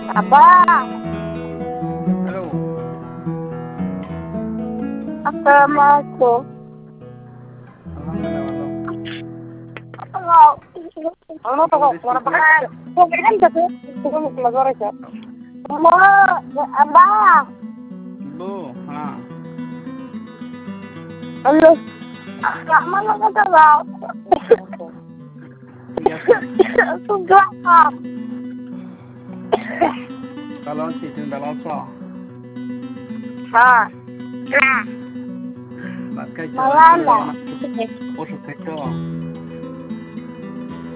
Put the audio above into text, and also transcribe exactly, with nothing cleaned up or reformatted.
Abang, Halo. Assalamualaikum. Halo. Halo, kok suara pakai. Kok kan jadi tunggu mau suara aja. Mau abang. Bu, ha. Halo. Yang mana kata kau? Sudah. Kalau si tunda loso. Ha. Nah, Bakal malam. Oso keco.